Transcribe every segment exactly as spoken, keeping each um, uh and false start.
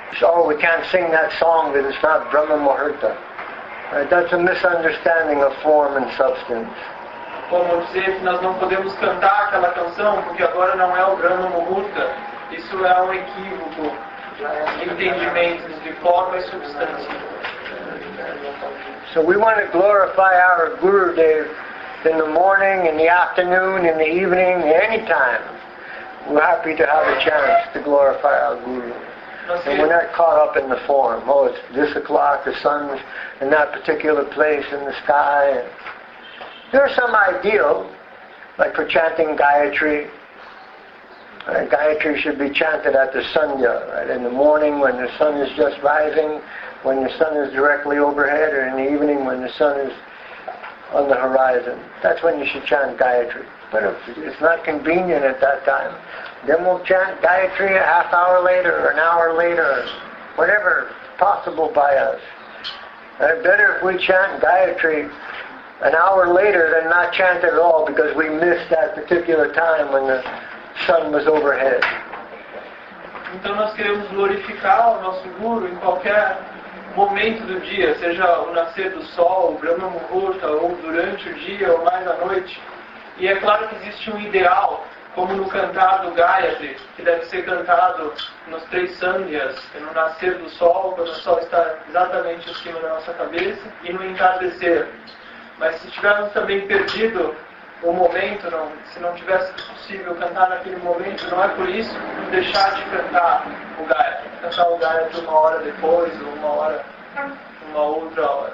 So we can't sing that song that it's not Brahma Muhurta. Right? That's a misunderstanding of form and substance. Como dizer que nós não podemos cantar aquela canção porque agora não é o Brahma Muhurta. Isso é um equívoco de entendimentos de forma e substância. So we want to glorify our Gurudev in the morning, in the afternoon, in the evening, any time. We're happy to have a chance to glorify our Guru. And we're not caught up in the form. Oh, it's this o'clock, the sun's in that particular place in the sky. There are some ideals, like for chanting Gayatri. Right? Gayatri should be chanted at the Sandhya, right? In the morning when the sun is just rising, when the sun is directly overhead, or in the evening when the sun is on the horizon. That's when you should chant Gayatri. But if it's not convenient at that time, then we'll chant Gayatri a half hour later, or an hour later, whatever possible by us. Right? Better if we chant Gayatri an hour later than not chant at all because we missed that particular time when the sun was overhead. Então nós queremos glorificar o nosso Guru em qualquer momento do dia, seja o nascer do sol, o Brahma Muhurta, ou durante o dia, ou mais à noite. E é claro que existe um ideal, como no cantar do Gayatri, que deve ser cantado nos três sandhyas, no nascer do sol, quando o sol está exatamente acima da nossa cabeça, e no entardecer. Mas se tivermos também perdido o momento, não, se não tivesse possível cantar naquele momento, não é por isso deixar de cantar o Gayatri. Cantar o Gayatri uma hora depois, ou uma hora, uma outra hora.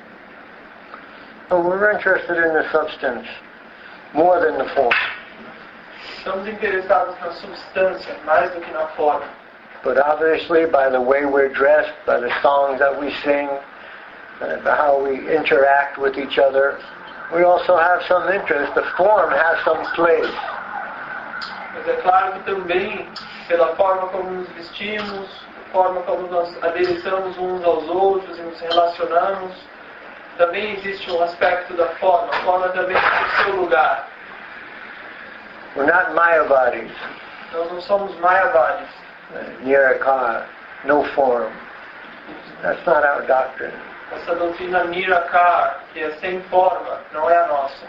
So we're interested in the substance more than the form. Estamos interessados na substância mais do que na forma. But obviously, by the way we're dressed, by the songs that we sing, uh, how we interact with each other, we also have some interest. The form has some place. Mas é claro que também, pela forma como nos vestimos, a forma como nós adereçamos uns aos outros e nos relacionamos, também existe um aspecto da forma. A forma também tem o seu lugar. We're not Mayavadis. Nós não somos Mayavadis. Uh, Nirakara, no form. That's not our doctrine. Essa doutrina Nirakara, que é sem forma, não é a nossa.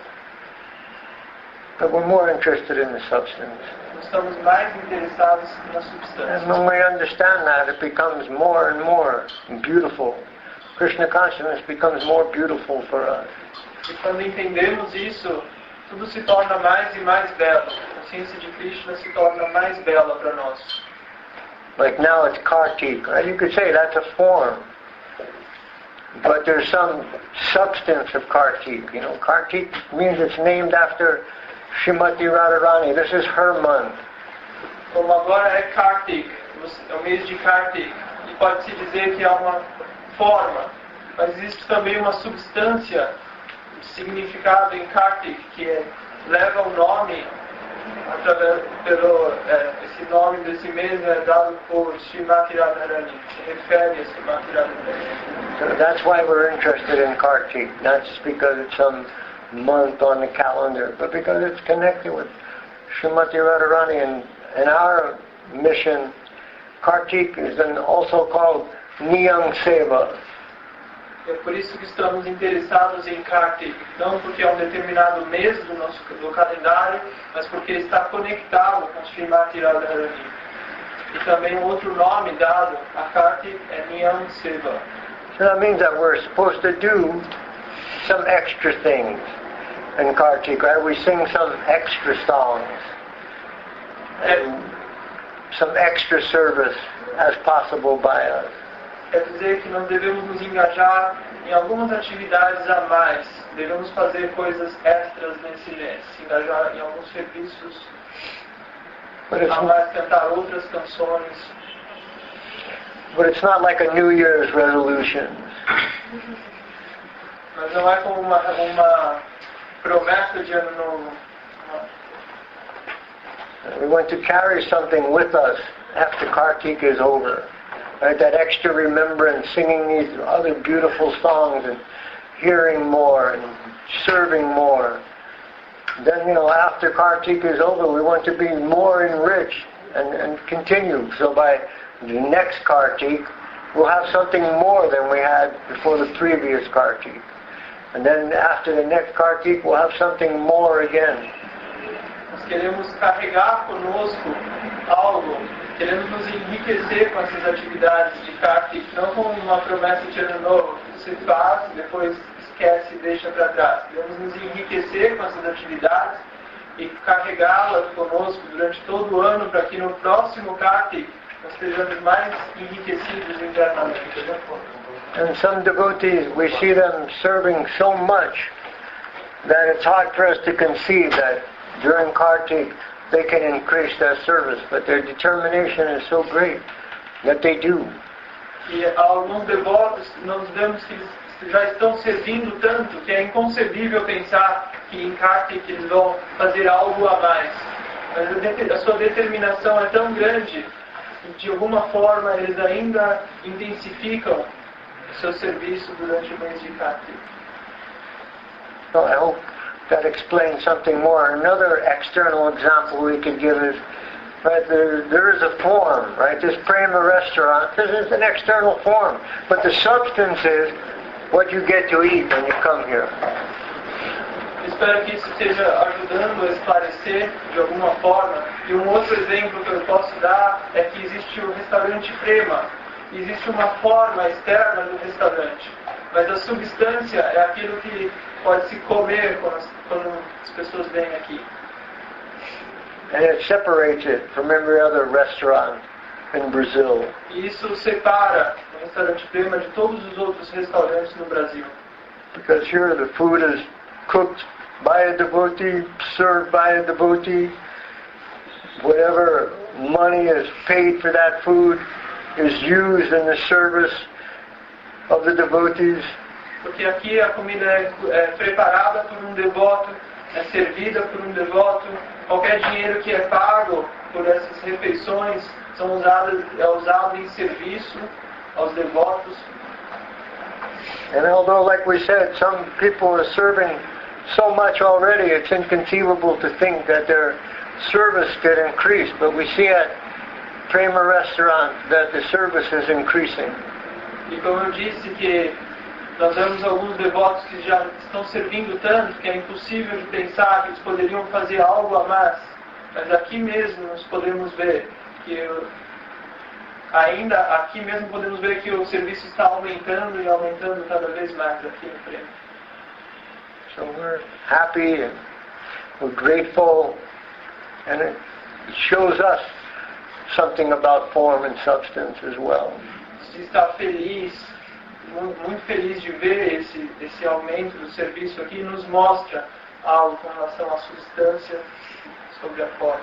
But we're more interested in the substance. Nós estamos mais interessados na substância. And when we understand that, it becomes more and more beautiful. Krishna consciousness becomes more beautiful for us. E quando entendemos isso, tudo se torna mais e mais belo. A consciência de Krishna se torna mais bela para nós. Like now it's Kartik, right? You could say that's a form. But there's some substance of Kartik. You know, Kartik means it's named after Srimati Radharani. This is her month. Como agora é Kartik, é o mês de Kartik, e pode-se dizer que é uma forma, mas existe também uma substância, significado em Kartik, que é, leva o nome, através, pelo, é, esse nome desse mês é dado por Srimati Radharani, que refere a Srimati Radharani. So that's why we're interested in Kartik, not just because it's some month on the calendar, but because it's connected with Srimati Radharani. And in our mission, Kartik is an also called Niyam Seva. É por isso que estamos interessados em Kartik, não porque é um determinado mês do nosso do calendário, mas porque está conectado com Srimati Radharani. E também um outro nome dado a Kartik é Niyam Seva. So that means that we're supposed to do some extra things in Kartik, right? We sing some extra songs and some extra service as possible by us. Quer dizer que nós devemos nos engajar em algumas atividades a mais. Devemos fazer coisas extras nesse mês. Se engajar em alguns serviços a mais, cantar outras canções. But it's not like a New Year's resolution. Mas não é como uma, uma promessa de ano novo. We want to carry something with us after Kartik is over. Right? That extra remembrance, singing these other beautiful songs and hearing more and serving more. Then, you know, after Kartik is over, we want to be more enriched and, and continue. So by the next Kartik, we'll have something more than we had before the previous Kartik. And then after the next Kartik, we'll have something more again. Nós queremos carregar conosco algo, queremos nos enriquecer com essas atividades de Kartik, não como uma promessa de ano novo, que você faz, depois esquece e deixa para trás. Queremos nos enriquecer com essas atividades e carregá-las conosco durante todo o ano, para que no próximo Kartik nós estejamos mais enriquecidos internamente. And some devotees, we see them serving so much that it's hard for us to conceive that during Kartik they can increase their service, but their determination is so great that they do. E alguns devotos, nós vemos que eles já estão servindo tanto que é inconcebível pensar que em Kartik eles vão fazer algo a mais. Mas a sua determinação é tão grande que de alguma forma eles ainda intensificam o seu serviço durante o mês de Kartik. So I hope that explains something more. Another external example we could give is, right, there, there is a form, right? This Prema restaurant, this is an external form, but the substance is what you get to eat when you come here. Espero que isso esteja ajudando a esclarecer de alguma forma. E um outro exemplo que eu posso dar é que existe o restaurante Prema. Existe uma forma externa do restaurante, mas a substância é aquilo que pode se comer quando as, quando as pessoas vêm aqui. And it separates it from every other restaurant in Brazil. E isso separa o restaurante Prema de todos os outros restaurantes no Brasil. Because here the food is cooked by a devotee, served by a devotee. Whatever money is paid for that food is used in the service of the devotees. Porque aqui a comida é, é preparada por um devoto, é servida por um devoto. Qualquer dinheiro que é pago por essas refeições são usadas, é usado em serviço aos devotos. And although, like we said, some people are serving so much already, it's inconceivable to think that their service could increase. But we see at Prema Restaurant that the service is increasing. E como eu disse que nós vemos alguns devotos que já estão servindo tanto que é impossível de pensar que eles poderiam fazer algo a mais. Mas aqui mesmo nós podemos ver que ainda aqui mesmo podemos ver que o serviço está aumentando e aumentando cada vez mais aqui em frente. So we're happy and we're grateful, and it shows us something about form and substance as well. Se está feliz, muito, muito feliz de ver esse, esse aumento do serviço aqui, nos mostra algo com relação à substância sobre a forma.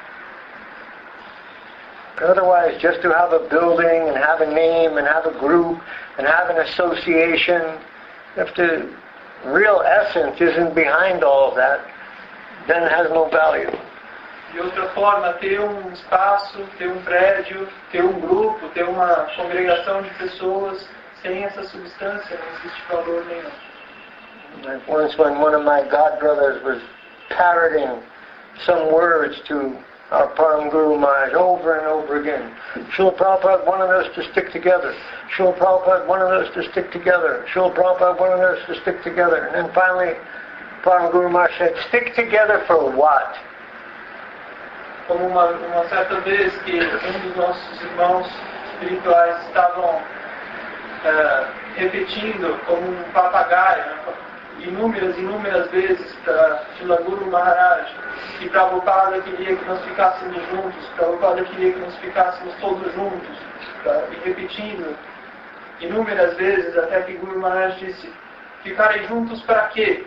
Otherwise, just to have a building and have a name and have a group and have an association, if the real essence isn't behind all of that, then it has no value. De outra forma, ter um espaço, ter um prédio, ter um grupo, ter uma congregação de pessoas, sem essa substância não existe valor nenhum. Like once when one of my god brothers was parroting some words to our Param Guru Maharaj over and over again. Srila Prabhupada wanted us to stick together. Srila Prabhupada wanted us to stick together. Srila Prabhupada wanted us to stick together. And then finally, Param Guru Maharaj said, stick together for what? Como uma, uma certa vez que um dos nossos irmãos espirituais estavam uh, repetindo como um papagaio, né, inúmeras, inúmeras vezes para Srila Guru Maharaj, que Prabhupada queria que nós ficássemos juntos, Prabhupada queria que nós ficássemos todos juntos, pra, e repetindo inúmeras vezes até que Guru Maharaj disse, ficarem juntos para quê?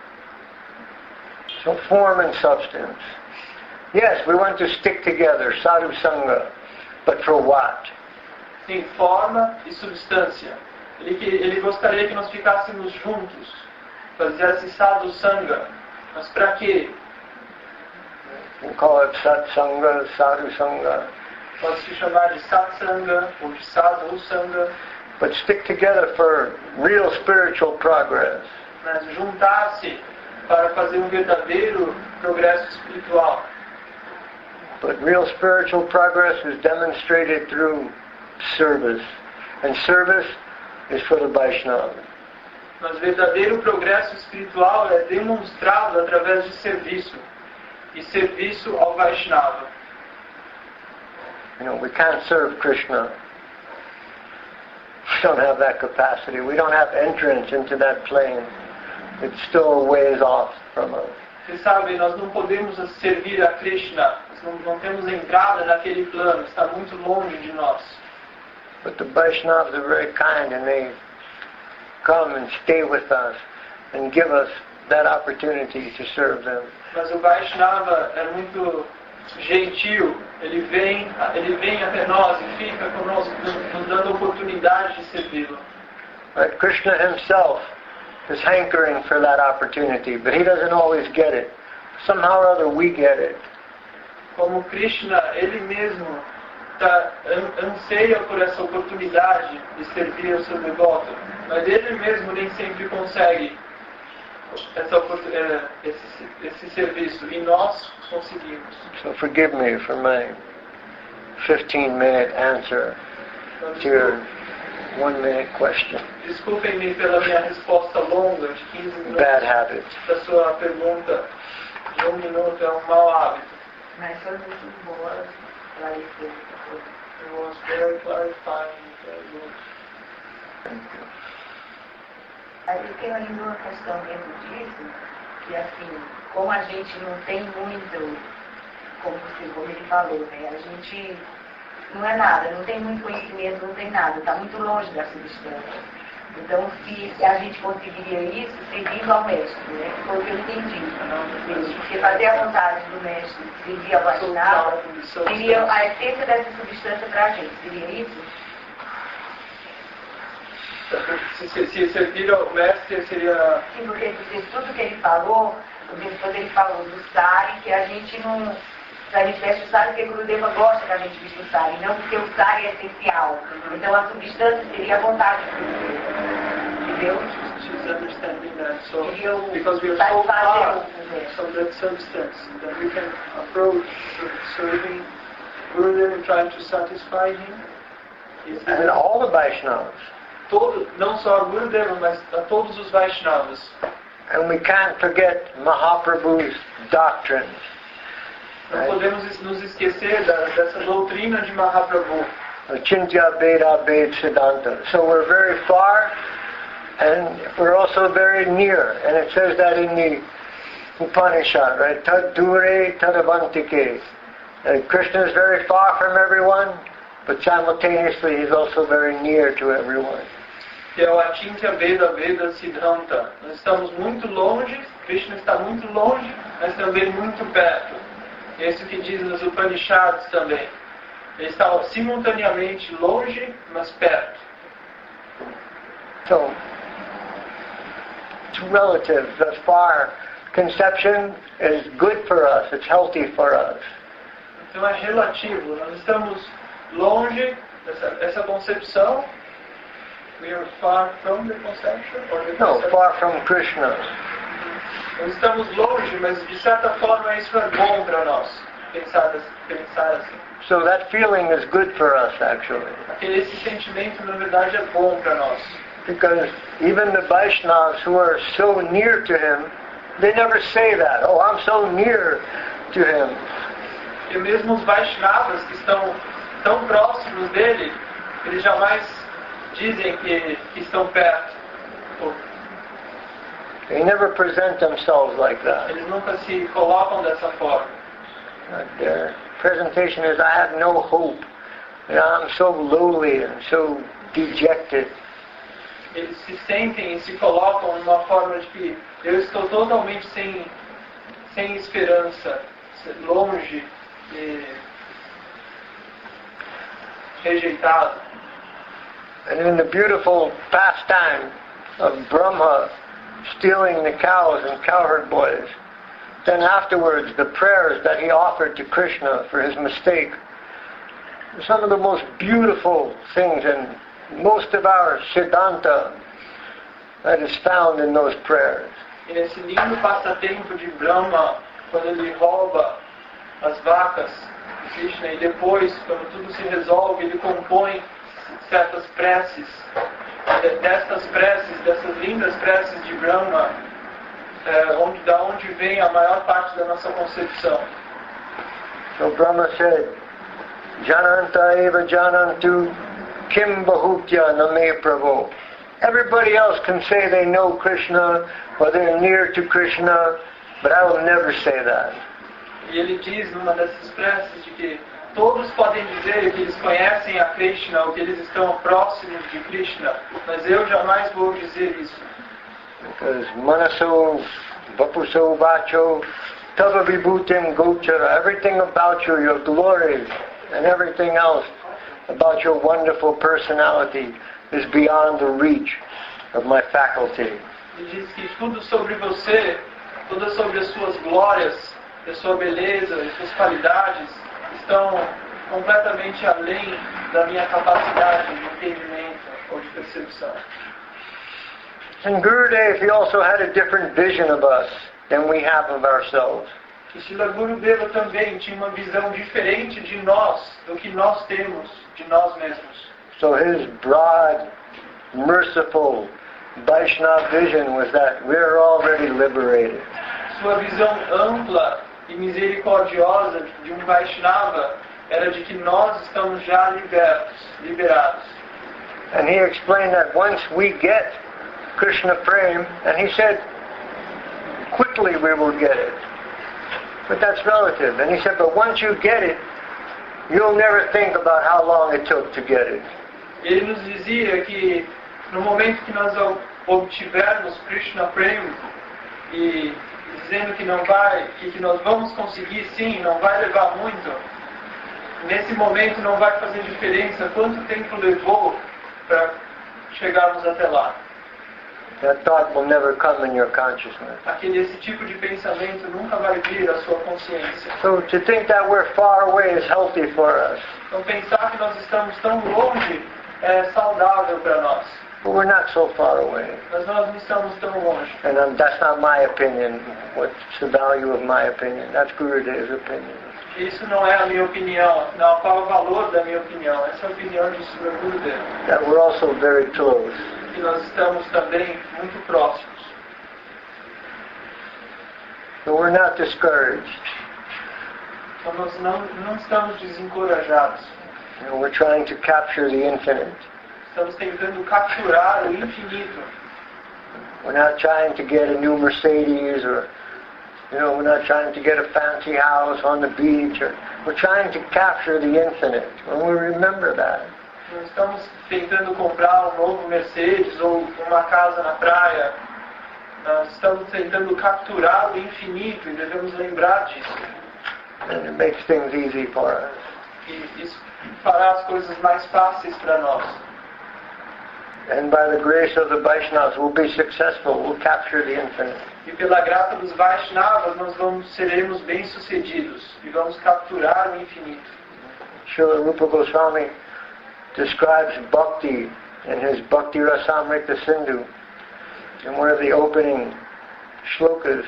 So form and substance. Yes, we want to stick together, sadhu sangha, but for what? Sim, forma e substância. Ele, ele gostaria que nós ficássemos juntos, fizesse sadhu sangha, mas para quê? We call it satsanga, sadhu sangha. Pode se chamar de satsanga ou de sadhu sangha. But stick together for real spiritual progress. Mas juntar-se para fazer um verdadeiro progresso espiritual. But real spiritual progress is demonstrated through service. And service is for the Vaishnava. Mas verdadeiro progresso espiritual é demonstrado através de serviço. E serviço ao Vaishnava. You know, we can't serve Krishna. We don't have that capacity. We don't have entrance into that plane. It's still a ways off from us. Vocês sabem, nós não podemos servir a Krishna. Nós não, não temos entrada naquele plano. Está muito longe de nós. But the Vaishnavas are very kind and they come and stay with us and give us that opportunity to serve them. Mas o Vaishnava é muito gentil. Ele vem, ele vem até nós e fica conosco, nos dando a oportunidade de servi-lo. Right? Krishna himself is hankering for that opportunity, but he doesn't always get it. Somehow or other we get it. Como Krishna, ele mesmo tá, anseia por essa oportunidade de servir ao seu devoto, mas ele mesmo nem sempre consegue essa, esse, esse serviço, e nós conseguimos. So forgive me for my fifteen minute answer to your one minute question. Desculpem-me pela minha resposta longa de quinze minutos. Bad habit. Da sua pergunta de um minuto é um mau hábito. Mas foi muito boa esclarecer. It was very clarifying. Very good. Thank you. Aí eu tenho ainda uma questão dentro disso, que assim, como a gente não tem muito, como você, como ele falou, né? A gente não é nada, não tem muito conhecimento, não tem nada, está muito longe da substância. Então, se a gente conseguiria isso, servindo ao mestre, né? Que foi o que eu entendi. Porque fazer a vontade do mestre, servir ao Vaishnava, seria a essência dessa substância para a gente. Seria isso? Se, se, se servir ao mestre seria... Sim, porque tudo que ele falou, depois ele falou do sari, que a gente não... Se a gente veste o sari, porque o Gurudeva gosta que a gente veste o sari, não porque o sari é essencial. Então a substância seria a vontade do Gurudeva. Entendeu? She's understanding that. So, Seria o because we are so far fazer from that substance, that we can approach serving Gurudeva and trying to satisfy him. And all the Vaishnavas. Todo, não só a Gurudeva, mas a todos os Vaishnavas. And we can't forget Mahaprabhu's doctrines. Não podemos nos esquecer da, dessa doutrina de Mahaprabhu. Achintya Veda Ved Siddhanta. So we're very far and we're also very near. And it says that in the Upanishad, right? Tad dure tadavantike. Uh, Krishna is very far from everyone, but simultaneously he's also very near to everyone. Que é o Achintya Veda Veda Siddhanta. Nós estamos muito longe, Krishna está muito longe, mas também muito perto. É isso que diz nos Upanishads também. Ele está simultaneamente longe, mas perto. So, it's relative. Thus far, conception is good for us. It's healthy for us. Então é relativo. Nós estamos longe dessa, dessa concepção. We are far from the conception? Or the No, conception? far from Krishna. Nós estamos longe, mas de certa forma isso é bom para nós. Pensar, pensar assim. So that feeling is good for us, actually. Porque esse sentimento, na verdade, é bom para nós. Because even the Vaishnavas who are so near to him, they never say that. Oh, I'm so near to him. E mesmo os Vaishnavas que estão tão próximos dele, eles jamais dizem que, que estão perto. They never present themselves like that. Eles nunca se colocam dessa forma. Uh, Their presentation is, I have no hope. You know, I'm so lowly and so dejected. Eles se sentem e se colocam numa forma de que eu estou totalmente sem, sem esperança, longe e rejeitado. And in the beautiful pastime of Brahma stealing the cows and cowherd boys, then afterwards the prayers that he offered to Krishna for his mistake, some of the most beautiful things in most of our Siddhanta that is found in those prayers. E nesse lindo passatempo de Brahma, quando ele rouba as vacas Krishna, e depois, quando tudo se resolve, ele compõe certas preces. Destas preces, dessas lindas preces de Brahma, é, onde, da onde vem a maior parte da nossa concepção. So Brahma said, Jananta eva janantu kim bahutya name prabhu. Everybody else can say they know Krishna or they're near to Krishna, but I will never say that. E ele diz numa dessas preces de que todos podem dizer que eles conhecem a Krishna ou que eles estão próximos de Krishna, mas eu jamais vou dizer isso. Because manaso, vapuso, vacho, tava vibhutim gochara, everything about you, your glory, and everything else about your wonderful personality is beyond the reach of my faculty. Ele diz que tudo sobre você, tudo sobre as suas glórias, a sua beleza, as suas qualidades, estão completamente além da minha capacidade de entendimento ou de percepção. And Gurudev, he also had a different vision of us than we have of ourselves. E Srila Gurudeva também tinha uma visão diferente de nós, do que nós temos de nós mesmos. So his broad, merciful Vaishnava vision was that we're already liberated. Sua visão ampla e misericordiosa de um Vaishnava era de que nós estamos já libertos, liberados. And he explained that once we get Krishna Prem, and he said, quickly we will get it. But that's relative. And he said, but once you get it, you'll never think about how long it took to get it. Ele nos dizia que no momento que nós obtivermos Krishna Prem e dizendo que não vai, que, que nós vamos conseguir sim, não vai levar muito, nesse momento não vai fazer diferença quanto tempo levou para chegarmos até lá. That thought will never come in your consciousness. Aquele, esse tipo de pensamento nunca vai vir à sua consciência. So to think that we're far away is healthy for us. Então pensar que nós estamos tão longe é saudável para nós. But we're not so far away. Mas nós não estamos tão longe. And um, that's not my opinion. What's the value of my opinion? That's Gurudev's opinion. Isso não é a minha opinião. Afinal, qual é o valor da minha opinião? Essa é a opinião de Srila Gurudeva. That we're also very close. Que nós estamos também muito próximos. So we're not discouraged. Então nós não, não estamos desencorajados. You know, we're trying to capture the infinite. Estamos tentando capturar o infinito. We're not trying to get a new Mercedes or, you know, we're not trying to get a fancy house on the beach. Or, we're trying to capture the infinite. When we remember that. Não estamos tentando comprar um novo Mercedes ou uma casa na praia. Nós estamos tentando capturar o infinito e devemos lembrar disso. And it makes things easy for us. E isso fará as coisas mais fáceis para nós. And by the grace of the Vaishnavas, we'll be successful. We'll capture the infinite. E pela graça dos Vaishnavas, nós vamos, seremos bem-sucedidos e vamos capturar o infinito. Srila Rupa Goswami describes bhakti in his Bhakti Rasamrita Sindhu. In one of the opening shlokas,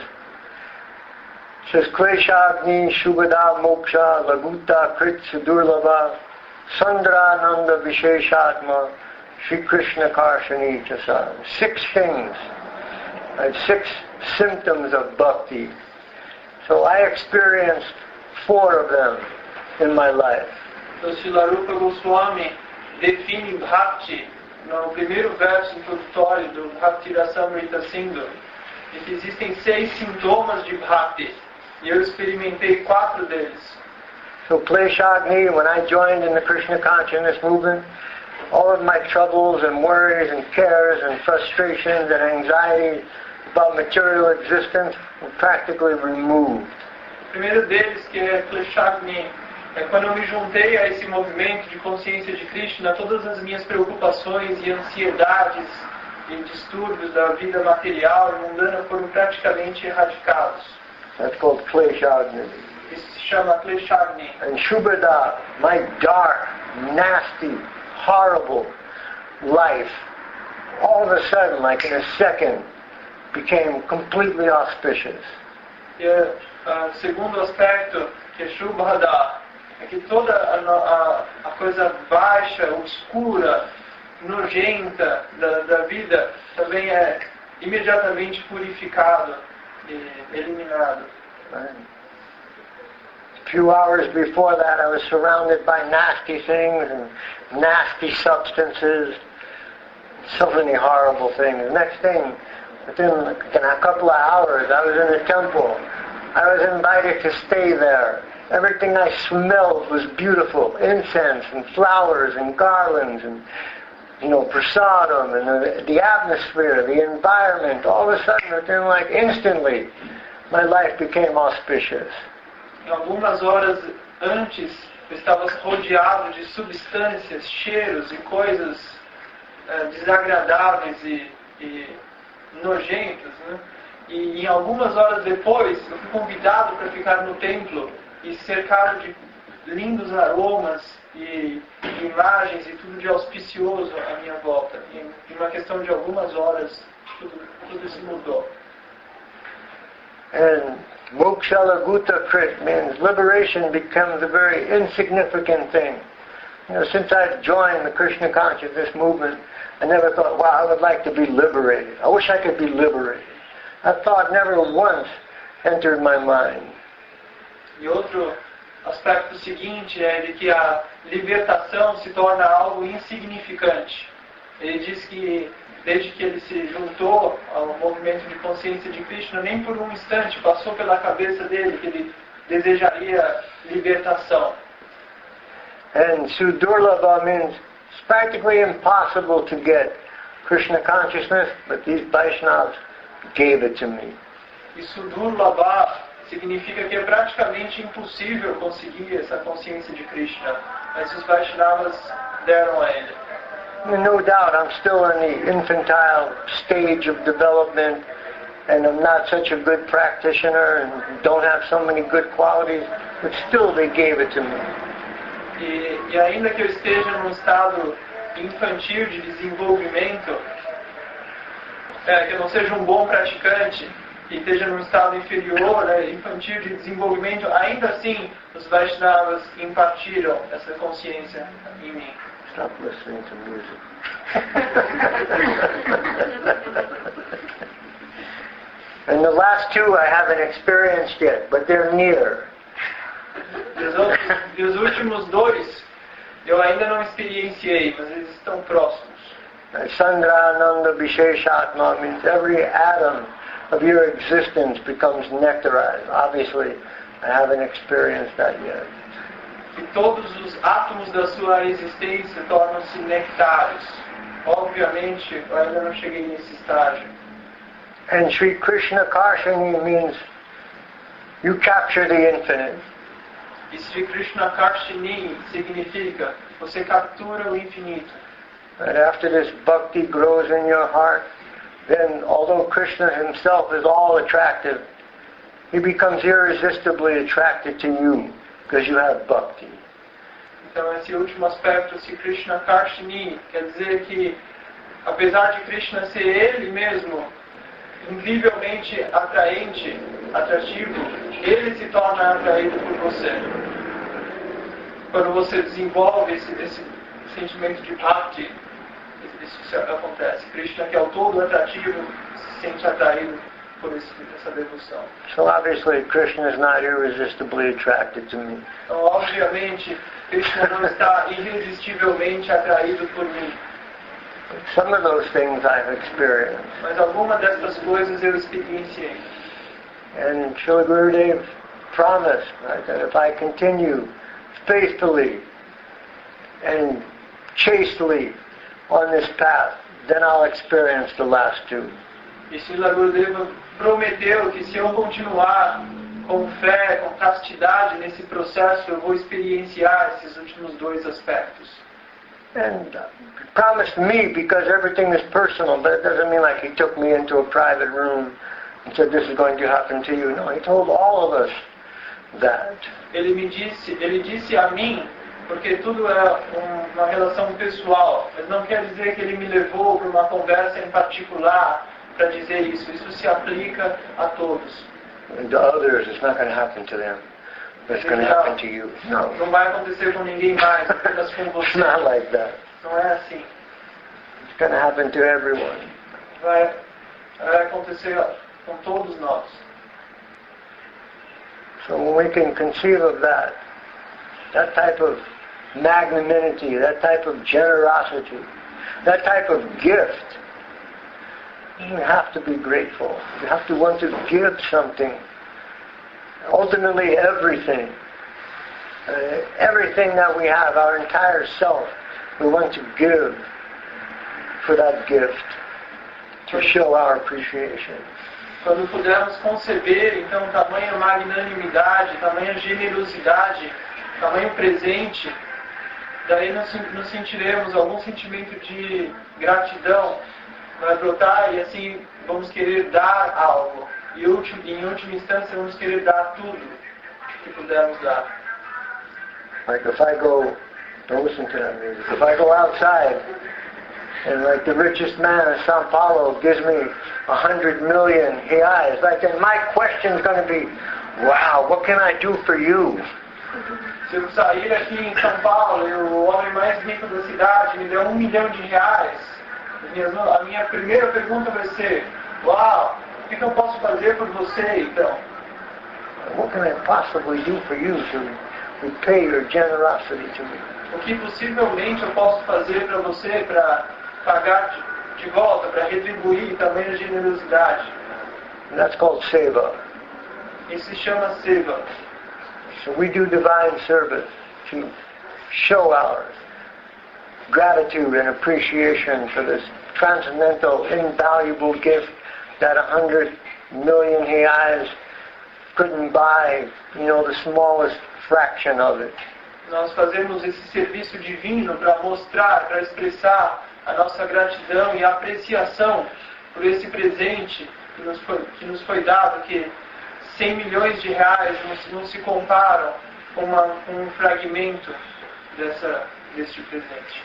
it says, Kleshagni Shubhada Moksha Laguta Krit Sudurlava Sandrananda Visheshatma Shri Krishna Karshani Chasa. Six things, right? Six symptoms of bhakti. So I experienced four of them in my life. Então, Srila Rupa Goswami define Bhakti no primeiro verso introdutório do Bhakti Rasamrita Sindhu, e que existem seis sintomas de Bhakti, e eu experimentei quatro deles. So Kleshagni, when I joined in the Krishna consciousness movement, all of my troubles and worries and cares and frustrations and anxieties about material existence were practically removed. O primeiro deles, que é Kleshagni, é quando eu me juntei a esse movimento de consciência de Krishna, todas as minhas preocupações e ansiedades e distúrbios da vida material e mundana foram praticamente erradicados. That's called Kleshagni. Isso se chama Kleshagni. And Shubhada, my dark, nasty, horrible life, all of a sudden, like in a second, became completely auspicious. E o uh, segundo aspecto, que é Shubhada, é que toda a, a, a coisa baixa, obscura, nojenta da, da vida também é imediatamente purificado e eliminado. Right. A few hours before that, I was surrounded by nasty things and nasty substances, so many horrible things. The next thing, within a couple of hours, I was in the temple. I was invited to stay there. Everything I smelled was beautiful, incense and flowers and garlands and, you know, prasadam and the, the atmosphere, the environment. All of a sudden, within like instantly, my life became auspicious. Em algumas horas antes, eu estava rodeado de substâncias, cheiros e coisas eh, desagradáveis e, e nojentas, né? E em algumas horas depois, eu fui convidado para ficar no templo e cercado de lindos aromas e, e imagens e tudo de auspicioso à minha volta. E em uma questão de algumas horas, tudo, tudo isso mudou. And Moksha Gutta Krit means liberation becomes a very insignificant thing. You know, since I've joined the Krishna consciousness movement, I never thought, wow, I would like to be liberated. I wish I could be liberated. That thought never once entered my mind. E outro aspecto seguinte é de que a libertação se torna algo insignificante. Ele diz que desde que ele se juntou ao movimento de consciência de Krishna, nem por um instante passou pela cabeça dele que ele desejaria libertação. And Sudurlabha means it's practically impossible to get Krishna consciousness, but these Vaishnavas gave it to me. E Sudurlabha significa que é praticamente impossível conseguir essa consciência de Krishna, mas os Vaishnavas deram a ele. No doubt, I'm still in the infantile stage of development, and I'm not such a good practitioner, and don't have so many good qualities, but still they gave it to me. E, e ainda que eu esteja num estado infantil de desenvolvimento, é, que eu não seja um bom praticante, e esteja num estado inferior, né, infantil de desenvolvimento, ainda assim os Vaishnavas impartiram essa consciência em mim. Stop listening to music. And the last two I haven't experienced yet, but they're near. E os, outros, e os últimos dois eu ainda não experienciei, mas eles estão próximos. Sandrananda Visheshatma means every atom of your existence becomes nectarized. Obviously, I haven't experienced that yet. E todos os átomos da sua existência tornam-se nectários. Obviamente, eu ainda não cheguei nesse estágio. And Sri Krishna Karshini means you capture the infinite. E Sri Krishna Karshini significa você captura o infinito. And after this bhakti grows in your heart, then although Krishna himself is all attractive, he becomes irresistibly attracted to you because you have bhakti. Então esse último aspecto, Sri Krishna Karshini, quer dizer que apesar de Krishna ser ele mesmo incrivelmente atraente, atrativo, ele se torna atraído por você. Quando você desenvolve esse, esse sentimento de bhakti, isso acontece. Krishna, que é o todo atrativo, se sente atraído por esse, essa devoção. So obviously Krishna is not irresistibly attracted to me. Então, obviamente, Krishna não está irresistivelmente atraído por mim. Some of those things I've experienced. Mas alguma dessas coisas eu experienciei. And Srila Gurudev promised, right, that if I continue faithfully and chastely on this path, then I'll experience the last two. E Srila Gurudeva prometeu que se eu continuar com fé, com castidade nesse processo, eu vou experienciar esses últimos dois aspectos. And uh, promised me because everything is personal, but it doesn't mean like he took me into a private room and said this is going to happen to you. No, he told all of us that. Ele me disse, ele disse a mim, porque tudo é um, uma relação pessoal, mas não quer dizer que ele me levou para uma conversa em particular para dizer isso. Isso se aplica a todos. And to others, it's not going to happen to them. that's going to happen to you. No. Não vai acontecer com ninguém mais, apenas com It's você. not like that. Não é assim. It's going to happen to everyone. Vai, vai acontecer com todos nós. So when we can conceive of that, that type of magnanimity, that type of generosity, that type of gift, you have to be grateful. You have to want to give something. Ultimately, everything. Uh, everything that we have, our entire self, we want to give for that gift, to show our appreciation. Quando pudermos conceber, então, tamanha magnanimidade, tamanha generosidade, tamanho presente, daí nós, nos sentiremos algum sentimento de gratidão, vai brotar e assim vamos querer dar algo. E último, em última instância vamos querer dar tudo que pudermos dar. Like if I go, don't listen to that music, if I go outside and like the richest man in São Paulo gives me a hundred million reais, like then my question's going to be, wow, what can I do for you? Se eu sair aqui em São Paulo e o homem mais rico da cidade me der um milhão de reais, a minha primeira pergunta vai ser, uau, o que eu posso fazer por você então? What can I possibly do for you to repay your generosity to me? O que possivelmente eu posso fazer para você para pagar de, de volta, para retribuir também a generosidade? And that's called seva. Isso se chama seva. So we do divine service to show our gratitude and appreciation for this transcendental, invaluable gift that a hundred million reais couldn't buy, you know, the smallest fraction of it. Nós fazemos esse serviço divino para mostrar, para expressar a nossa gratidão e apreciação por esse presente que nos foi, que nos foi dado, que cem milhões de reais não, não se comparam com, uma, com um fragmento dessa, deste presente.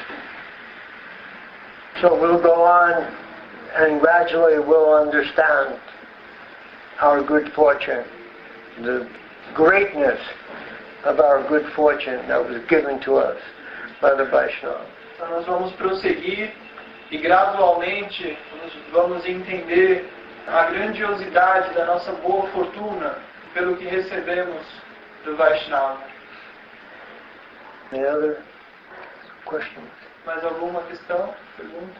So we'll go on and gradually we'll understand our good fortune, the greatness of our good fortune that was given to us by the Vaishnava. Então nós vamos prosseguir e gradualmente vamos entender a grandiosidade da nossa boa fortuna pelo que recebemos do Vaishnava. Any other questions? Mais alguma questão? Pergunta?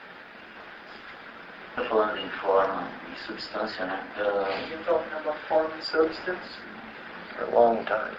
Está falando em forma e substância, né? Uh, Então, about form and substance. For a long time.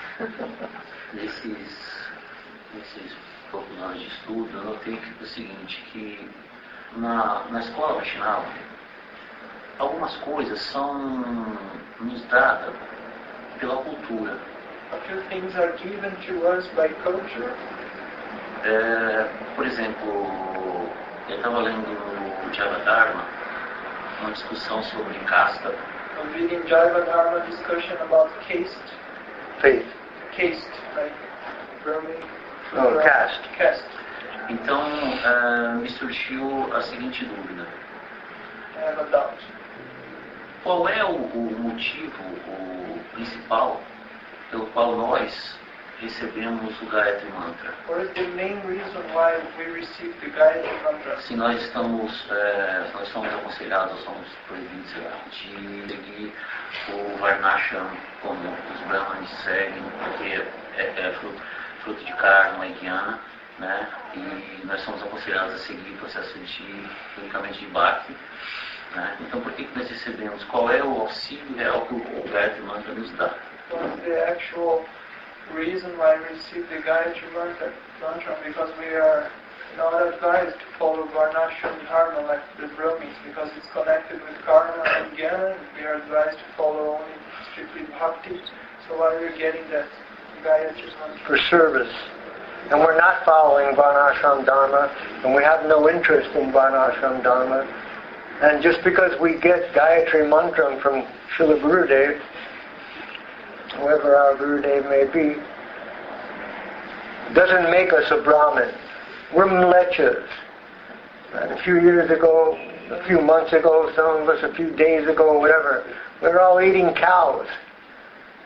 nesses, nesses poucos anos de estudo, eu notei que, o seguinte, que na, na escola Vaishnava, algumas coisas são nos dadas pela cultura. A few things are given to us by culture. É, por exemplo, eu estava lendo no Java Dharma uma discussão sobre casta. I'm reading Jaiva Dharma discussion about caste. Faith. Caste, like Brahmin. Oh, caste. Caste. Então, uh, me surgiu a seguinte dúvida. I have a doubt. Qual é o, o motivo, o principal, pelo qual nós recebemos o Gayatri Mantra? What is the main reason why we receive the Gayatri Mantra? Se nós estamos, é, nós somos aconselhados, somos proibidos sei lá, de seguir o Varnashram como os Brahmanes seguem, porque é, é fruto, fruto de karma e jnana, né? E nós somos aconselhados a seguir o processo de, unicamente de Bhakti. Né? Então, por que, que nós recebemos? Qual é o auxílio real que o Gayatri Mantra nos dá? What is the actual reason why we receive the Gayatri Mantra? Mantra? Because we are not advised to follow Varnashram Dharma like the Brahmins, because it's connected with karma and jnana. We are advised to follow only strictly bhakti. So why are we getting that Gayatri Mantra? For service. And we're not following Varnashram Dharma, and we have no interest in Varnashram Dharma. And just because we get Gayatri Mantra from Srila Gurudev, whoever our Gurudev may be, doesn't make us a Brahmin. We're mlechas. And a few years ago, a few months ago, some of us a few days ago, whatever, we were all eating cows.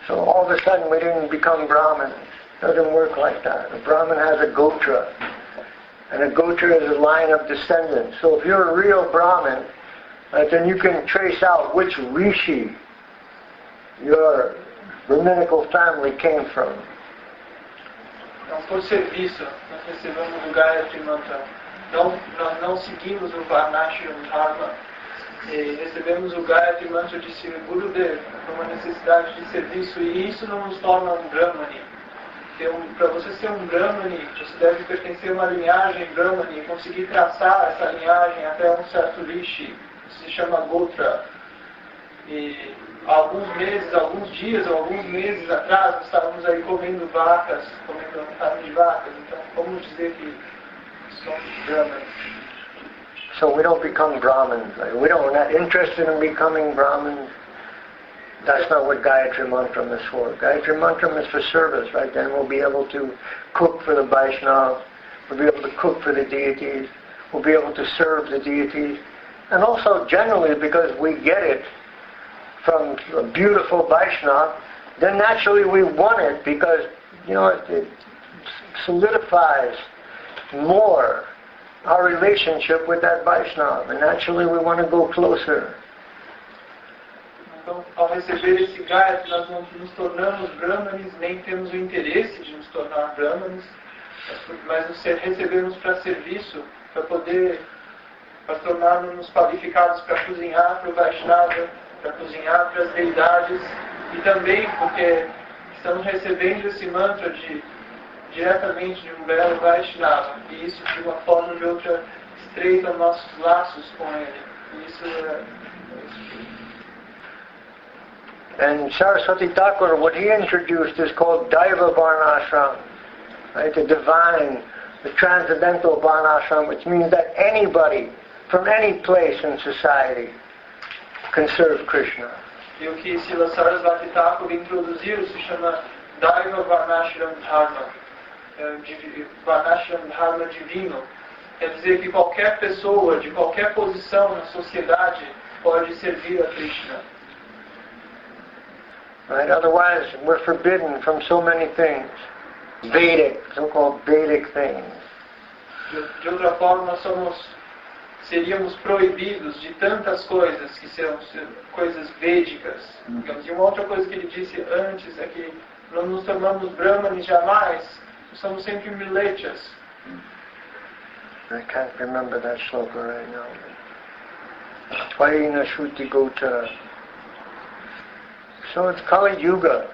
So all of a sudden we didn't become Brahmin. It doesn't work like that. A Brahmin has a gotra. And a gotra is a line of descendants. So if you're a real Brahmin, right, then you can trace out which rishi your Brahminical family came from. Então, por serviço, nós recebemos o Gayatri Mantra. Não, nós não seguimos o Varnashram Dharma. E recebemos o Gayatri Mantra de Sri Gurudev por uma necessidade de serviço, e isso não nos torna um Brahmani. Um, Para você ser um Brahmani, você deve pertencer a uma linhagem Brahmani e conseguir traçar essa linhagem até um certo rishi. Isso se chama Gotra. E há alguns meses, alguns dias ou alguns meses atrás, nós estávamos aí comendo vacas, comendo carne de vacas. Então, como dizer que somos Brahmanes? So we don't become Brahmins. Like, we don't, we're not interested in becoming Brahmins. That's not what Gayatri Mantram is for. Gayatri Mantram is for service, right? Then we'll be able to cook for the Vaishnavas. We'll be able to cook for the deities. We'll be able to serve the deities. And also generally because we get it from a beautiful Vaishnava, then naturally we want it because, you know, it, it solidifies more our relationship with that Vaishnava, and naturally we want to go closer. Então, ao receber esse Gayatri, nós não nos tornamos Brahmanes, nem temos o interesse de nos tornar Brahmanes, mas nos recebemos para serviço, para poder, para tornarmos qualificados para cozinhar para o Vaishnava, para cozinhar para as deidades, e também porque estamos recebendo esse mantra de diretamente de um belo Vaishnava, e isso de uma forma ou de outra estreita nossos laços com ele. E isso é... And Saraswati Thakur, what he introduced is called Daiva Varnashram, right? The divine, the transcendental Varnashram, which means that anybody from any place in society can serve Krishna. E o que Srila Saraswati Thakur introduziu se chama Daiva Varnashram Dharma. Varnashram Dharma divino, quer dizer que qualquer pessoa de qualquer posição na sociedade pode servir a Krishna. Right? Otherwise, we're forbidden from so many things, Vedic, so-called Vedic things. De, de outra forma, nós somos, seríamos proibidos de tantas coisas que são coisas védicas. E uma outra coisa que ele disse antes é que não nos tornamos brahmanes jamais. Somos sempre milechas. I can't remember that sloka right now. Tvaina Shruti Gota. So it's Kali Yuga.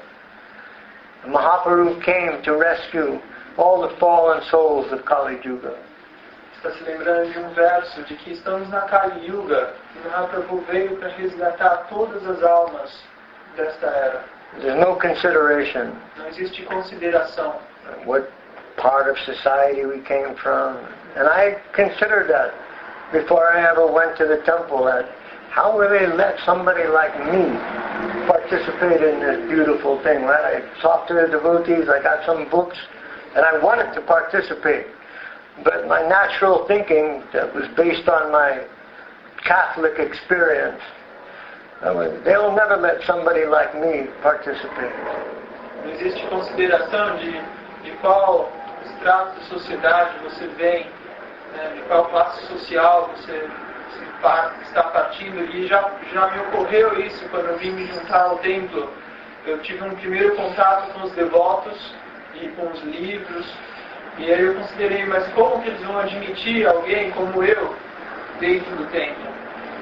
Mahaprabhu came to rescue all the fallen souls of Kali Yuga. Está se lembrando de um verso de que estamos na Kali Yuga e Mahaprabhu veio para resgatar todas as almas desta era. There's no consideration. Não existe consideração. What part of society we came from. And I considered that before I ever went to the temple, that how will they let somebody like me participate in this beautiful thing, right? I talked to the devotees, I got some books, and I wanted to participate. But my natural thinking that was based on my Catholic experience, they'll never let somebody like me participate. Não existe consideração de, de qual extrato da sociedade você vem, né, de qual classe social você se par, está partindo. E já, já me ocorreu isso quando eu vim me juntar ao templo. Eu tive um primeiro contato com os devotos e com os livros, e aí eu considerei, mas como que eles vão admitir alguém como eu dentro do templo?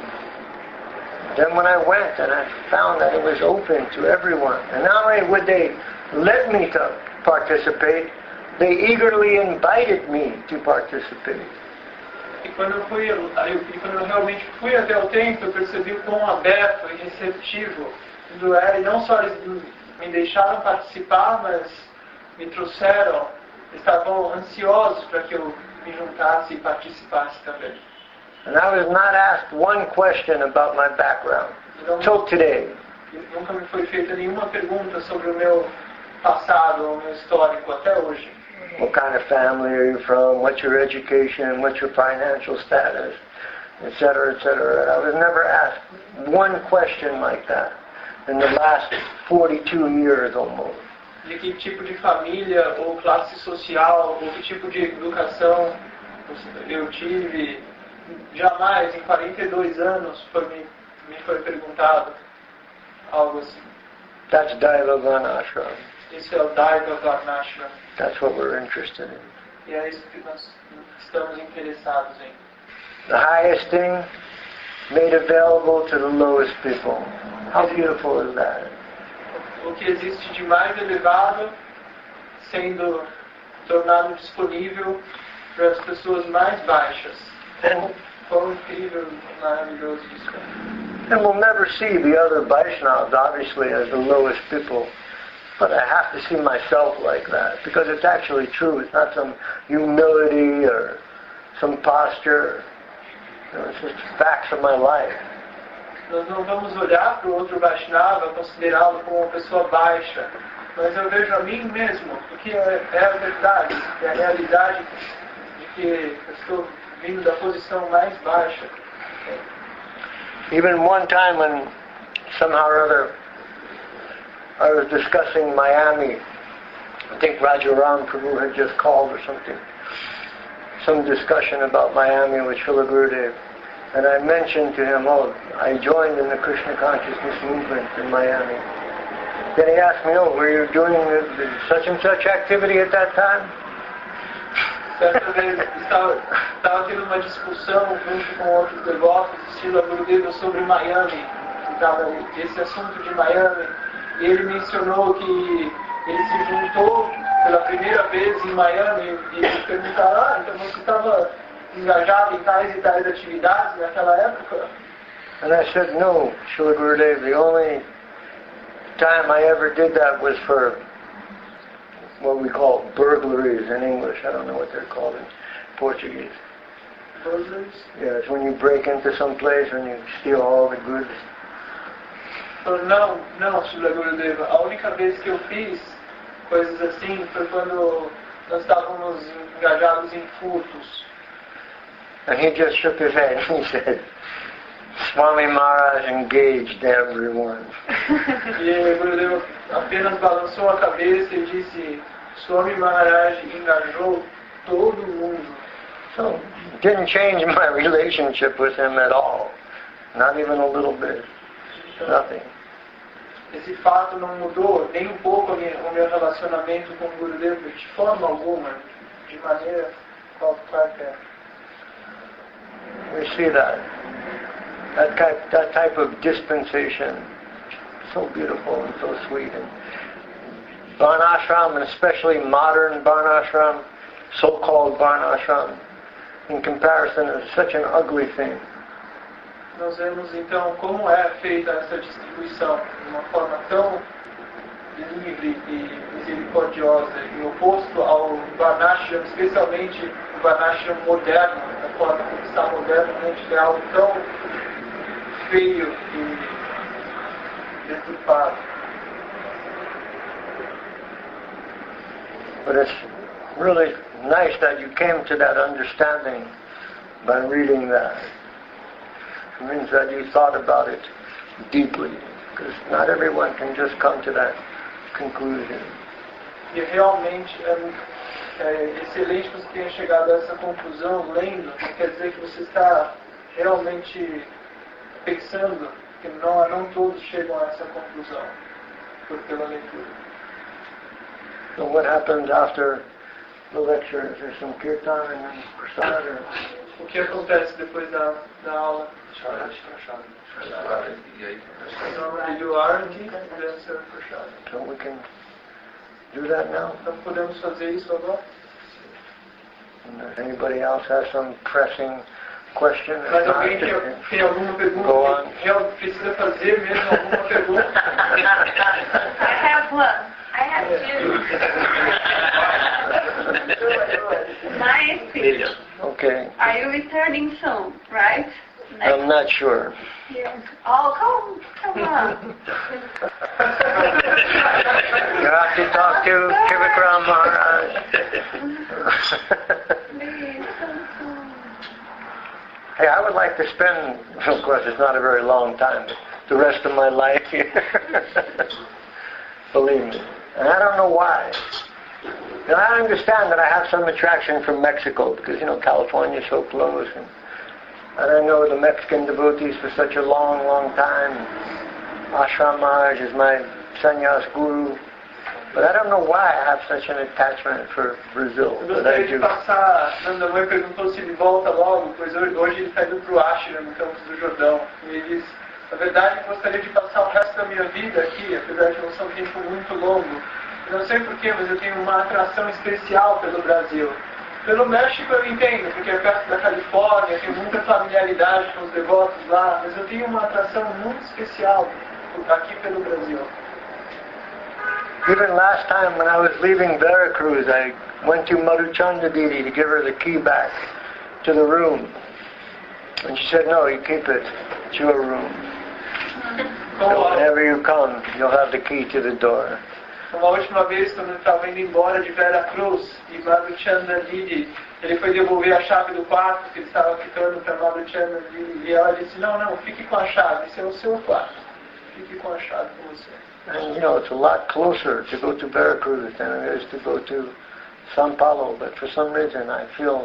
Then when I went and I found that it was open to everyone, and not only would they let me to participate, they eagerly invited me to participate. E quando eu fui, eu, quando eu realmente fui até o templo, eu percebi o quão aberto e receptivo tudo era, e não só eles me deixaram participar, mas me trouxeram, estavam ansiosos para que eu me juntasse e participasse também. And I was not asked one question about my background until today. Nunca me foi feita nenhuma pergunta sobre o meu passado, o meu histórico até hoje. What kind of family are you from? What's your education? What's your financial status? Etc., et cetera. I was never asked one question like that. in the last forty-two years almost. De que tipo de família ou classe social ou que tipo de educação eu tive, jamais em quarenta e dois anos foi, me, me foi perguntado algo assim. That's Daiva Varnashram. Isso é o Daiva Varnashram. That's what we're interested in. E é isso que nós estamos interessados em. The highest thing made available to the lowest people. How beautiful is that? O que existe de mais elevado sendo tornado disponível para as pessoas mais baixas. Quão, quão incrível, maravilhoso isso é. And we'll never see the other Vaishnavas, obviously, as the lowest people. But I have to see myself like that, because it's actually true. It's not some humility or some posture. You know, it's just facts of my life. Nós não vamos olhar para o outro Vaishnava, considerá-lo como uma pessoa baixa, mas eu vejo a mim mesmo, porque é, é a verdade, é a realidade de que eu estou vindo da posição mais baixa. Even one time when somehow or other I was discussing Miami, I think Rajaram Prabhu had just called or something, some discussion about Miami with Srila Gurudev. And I mentioned to him, oh, I joined in the Krishna consciousness movement in Miami. Then he asked me, oh, were you doing the, the such and such activity at that time? Certa vez estava, estava tendo uma discussão junto com outros devotos de Srila Gurudeva sobre Miami, estava esse assunto de Miami, e ele mencionou que ele se juntou pela primeira vez em Miami e me perguntaram, ah, então você estava engajado em tais e tais atividades naquela época? And I said, no, Srila Gurudev, the only time I ever did that was for what we call burglaries in English. I don't know what they're called in Portuguese. Burglaries? Yeah, it's when you break into some place and you steal all the goods. Falou, não, não, Srila Gurudeva, a única vez que eu fiz coisas assim foi quando nós estávamos engajados em furtos. And he just shook his head and he said, Swami Maharaj engaged everyone. E Gurudeva apenas balançou a cabeça e disse, Swami Maharaj engajou todo mundo. So, it didn't change my relationship with him at all. Not even a little bit. Nothing. Esse fato não mudou nem um pouco o meu relacionamento com o Gurudeva de forma alguma, de maneira qualquer. We see that. That type, that type of dispensation, so beautiful and so sweet. And Varnashram, and especially modern Varnashram, so-called Varnashram, in comparison is such an ugly thing. Nós vemos então como é feita essa distribuição de uma forma tão livre e misericordiosa, e oposto ao Varnashram, especialmente o Varnashram moderno, da forma como está modernamente, é algo tão feio e deturpado. But it's really nice that you came to that understanding by reading that. It means that you thought about it deeply, because not everyone can just come to that conclusion. E realmente é, é excelente você tenha chegado a essa conclusão lendo, quer dizer que você está realmente pensando, que não, não todos chegam a essa conclusão por pela leitura. So what happens after the lecture? Is there some kirtan and then prasad? Or? O que acontece depois da, da aula? We do Arati and then serve prasad. So we can do that now? Então podemos fazer isso agora? And if anybody else has some pressing question, Mas alguém que tem alguma pergunta que real, precisa fazer mesmo alguma pergunta? I have one. I have two. My speech. Okay. Are you returning soon, right? I'm not sure. Yes. Oh, come, come on. You have to talk to Trivikram Maharaj. Please, come soon. Hey, I would like to spend, of course it's not a very long time, but the rest of my life here. Believe me. And I don't know why. You know, I understand that I have some attraction from Mexico because, you know, California is so close. And, and I know the Mexican devotees for such a long, long time. Ashram Maharaj is my sannyas guru. But I don't know why I have such an attachment for Brazil. Eu gostaria de passar, Nanda Mãe perguntou se ele volta logo, pois hoje, hoje ele está indo para o Ashram, no Campos do Jordão. E ele disse, na verdade, eu gostaria de passar o resto da minha vida aqui, apesar de não ser um tempo muito longo. Eu não sei porquê, mas eu tenho uma atração especial pelo Brasil. Pelo México eu entendo, porque é perto da Califórnia, tenho muita familiaridade com os devotos lá, mas eu tenho uma atração muito especial aqui pelo Brasil. Even last time when I was leaving Veracruz, I went to Madhuchanda Didi to give her the key back to the room. And she said, no, you keep it. It's your room. So whenever you come, you'll have the key to the door. Uma última vez, quando eu estava indo embora de Veracruz, e Madhuchanda Didi, ele foi devolver a chave do quarto que ele estava ficando para Madhuchanda Didi. E ela disse, não, não, fique com a chave, esse é o seu quarto. Fique com a chave com você. And, you know, it's a lot closer to go to Veracruz than it is to go to São Paulo. But for some reason, I feel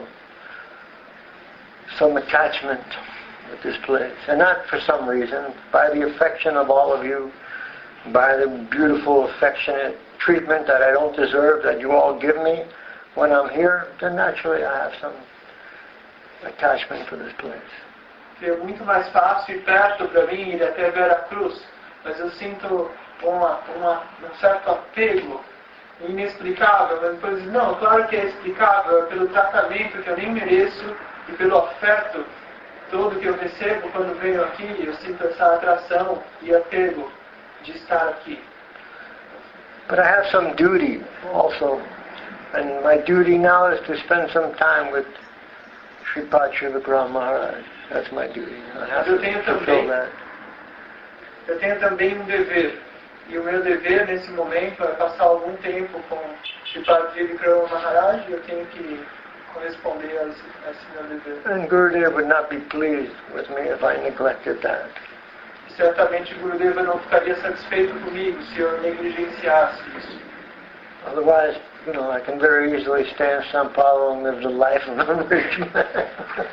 some attachment with this place. And not for some reason, by the affection of all of you, by the beautiful, affectionate treatment that I don't deserve, that you all give me when I'm here, then naturally I have some attachment for this place. É muito mais fácil e perto para mim ir até Veracruz, mas eu sinto Uma, uma, um certo apego inexplicável, mas depois, não, claro que é explicável, é pelo tratamento que eu nem mereço e pelo afeto todo que eu recebo quando venho aqui, eu sinto essa atração e apego de estar aqui. But I have some duty also, and my duty now is to spend some time with Sripad Shivagram Maharaj. That's my duty. I have eu to tenho fulfill também, that. Eu tenho também um dever. E o meu dever nesse momento é passar algum tempo com Sripad Shivagram Maharaj e eu tenho que corresponder a esse, a esse meu dever. And Gurudev would not be pleased with me if I neglected that. E certamente Gurudeva não ficaria satisfeito comigo se eu negligenciasse isso. Otherwise, you know, I can very easily stay in São Paulo and live the life of a rich man.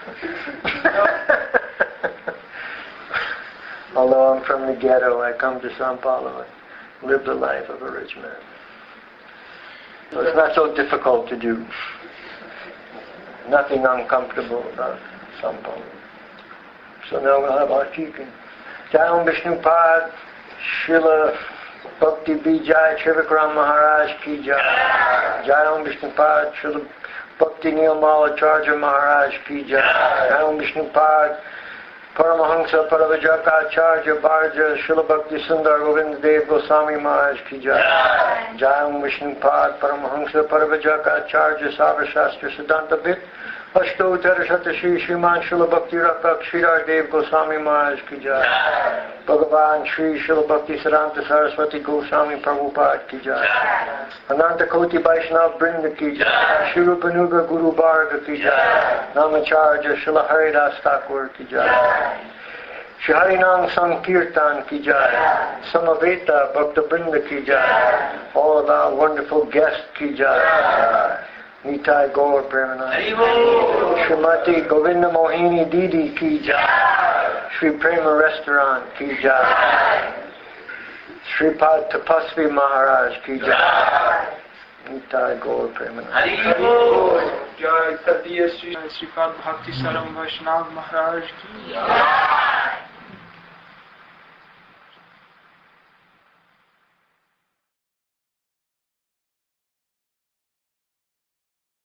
Although I'm from the ghetto, I come to São Paulo and live the life of a rich man. So it's not so difficult to do. Nothing uncomfortable about São Paulo. So now we'll have our teaching. Jai Vishnupad, Srila Bhakti Vijay Trivikram Maharaj Ki Jai. Jai Vishnupad, Srila Bhakti Nilmala Charja Maharaj Ki Jai. Jai Vishnupad, Paramahansa Paravajaka Acharya Bharja Srila Bhakti Sundar Govind Dev Goswami Maharaj Ki Jai. Jai Vishnupad Paramahansa Paravajaka Acharya Sabra Shastra Siddhanta Bit Ashtottara Shatashi Shriman Srila Bhakti Rapak Sridhar Dev Goswami Maharaj Ki Jai. Bhagavan Shri Srila Bhakti Siddhanta Saraswati Goswami Prabhupada Ki Jai. Ananta Koti Vaishnav Brinda Ki Jai. Shri Rupanuga Guru Bharga Ki Jai. Namacharya Srila Haridas Thakur Ki Jai. Shri Harinam Sankirtan Ki Jai. Samaveta Bhakta Brinda Ki Jai. All of our wonderful guests Ki Jai. Nitai Gaur Premanand. Srimati Govinda Mohini Didi Ki Jai. Shri Prema Restaurant Ki Jai. Sripad Tapasvi Maharaj Ki Jai. Nitai Gaur Premanand. Jai Sadiya Sri Sripad Bhakti Saram Vaishnav Maharaj Ki Jai.